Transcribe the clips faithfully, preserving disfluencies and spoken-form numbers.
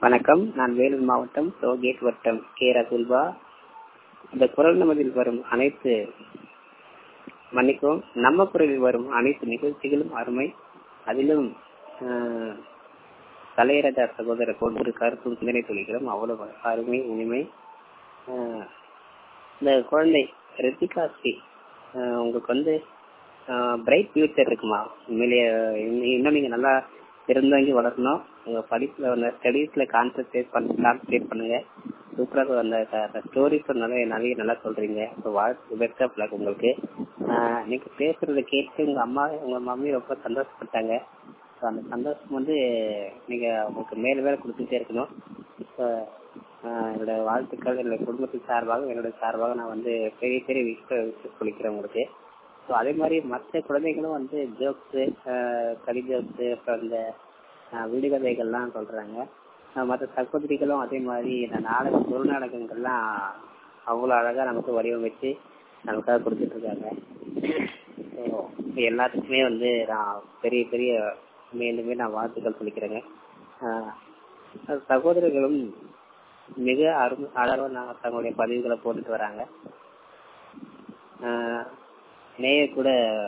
வணக்கம். நான் வேலூர் மாவட்டம் டோல்கேட் வட்டம் கே ரகுல்பா. இந்த குரல் நமதில் வரும் அனைத்து மன்னிக்கவும் நம்ம குரலில் வரும் அனைத்து நிகழ்ச்சிகளும் அருமை. அதிலும் தலையரக சகோதரர் கொண்டு கருத்தும் சிந்தனை சொல்லிக்கிறோம். அவ்வளவு அருமை இனிமை. இந்த குழந்தை ரித்திகா ஸ்ரீ உங்களுக்கு வந்து பிரைட் ஃபியூச்சர் இருக்குமா? உண்மையிலேயே இன்னும் நீங்க நல்லா திருந்தாங்கி வளரணும். உங்க படிப்புல வந்து ஸ்டடீஸ்ல கான்சென்ட்ரேட் பண்ணி கான்சென்ட்ரேட் பண்ணுங்க. சூப்பராக அந்த ஸ்டோரிஸ் நிறைய நிறைய நல்லா சொல்றீங்க. வாழ்க்கை பெஸ்ட் ஆஃப் லக் உங்களுக்கு. நீங்க பேசுறத கேட்டு உங்க அம்மா உங்க மம்மி ரொம்ப சந்தோஷப்பட்டாங்க. அந்த சந்தோஷம் வந்து நீங்க உங்களுக்கு மேல மேல கொடுத்துட்டே இருக்கணும். இப்போ என்னோட வாழ்த்துக்கள் என்னோட குடும்பத்தின் சார்பாக என்னோட சார்பாக நான் வந்து பெரிய பெரிய விஷயம் சொல்லிக்கிறேன் உங்களுக்கு. ஸோ அதே மாதிரி மற்ற குழந்தைகளும் வந்து ஜோக்ஸு கடி ஜோக்ஸு அப்புறம் இந்த விடுகதைகள்லாம் சொல்றாங்க. மற்ற சகோதரிகளும் அதே மாதிரி இந்த நாடக குரு நாடகங்கள்லாம் அவ்வளோ அழகா நமக்கு வடிவமைச்சு நமக்காக கொடுத்துட்டு இருக்காங்க. ஸோ எல்லாத்துக்குமே வந்து நான் பெரிய பெரிய மேலுமே நான் வாழ்த்துக்கள் சொல்லிக்கிறேங்க. சகோதரர்களும் மிக அரு அழகாக தங்களுடைய பதிவுகளை போட்டுட்டு வராங்க. நேய கூட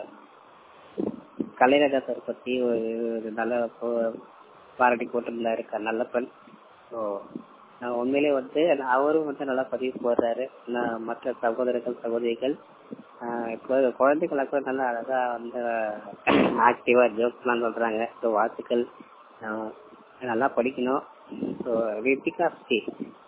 கலைரகத்தை பத்தி ஒரு நல்ல பாராட்டி போட்டிருந்தாரு நல்ல பெண். ஸோ உண்மையிலே வந்து அவரும் வந்து நல்லா பதிவு போடுறாரு. மற்ற சகோதரர்கள் சகோதரிகள் இப்போ குழந்தைகளுக்கு நல்லா அழகா வந்து ஆக்டிவா ஜோக்ஸ் எல்லாம் சொல்றாங்க. ஸோ வாழ்த்துக்கள். நல்லா படிக்கணும். ஸோ ரித்திகா ஸ்ரீ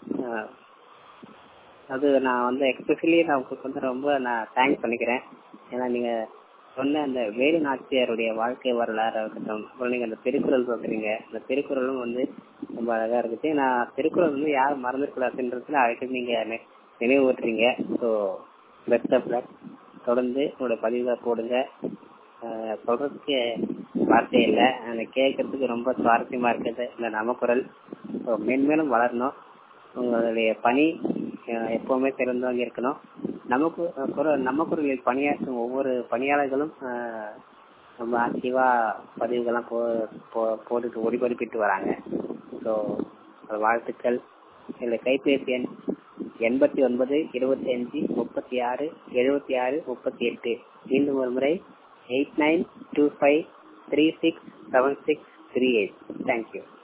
அது நான் வந்து எக்ஸ்பெஷலி நான் உங்களுக்கு வந்து ரொம்ப நான் தேங்க்ஸ் பண்ணிக்கிறேன். ஏன்னா நீங்க சொன்ன அந்த வேலு நாச்சியாருடைய வாழ்க்கை வரலாறு இருக்கட்டும், நீங்க அந்த திருக்குறள் சொல்றீங்க. அந்த திருக்குறளும் வந்து ரொம்ப அழகா இருக்குது. நான் திருக்குறள் வந்து யாரும் மறந்துக்கூடாதுன்றதுல அழைத்து நீங்க நினைவு ஊட்டுறீங்க. So best of luck. தொடர்ந்து உங்களோட பதிவுகளை போடுங்க. சொல்றதுக்கு வார்த்தை இல்லை, அதை கேட்கறதுக்கு ரொம்ப சுவாரஸ்யமா இருக்குது இந்த நம்ம குரல். ஸோ மேன்மேலும் வளரணும். உங்களுடைய பணி எப்பவுமே சிறந்தவங்க இருக்கணும். நமக்கு குரல் நம்ம குரலில் பணியாற்றும் ஒவ்வொரு பணியாளர்களும் ரொம்ப ஆக்டிவா பதிவுகள்லாம் போ போட்டுட்டு ஒளிபரப்பிட்டு வராங்க. ஸோ வாழ்த்துக்கள். என்னுடைய கைபேசி எண் எண்பத்தி ஒன்பது இருபத்தி அஞ்சு முப்பத்தி ஆறு எழுபத்தி ஆறு முப்பத்தி எட்டு. மீண்டும் ஒரு முறை eight nine two five three six seven six three eight. Thank you.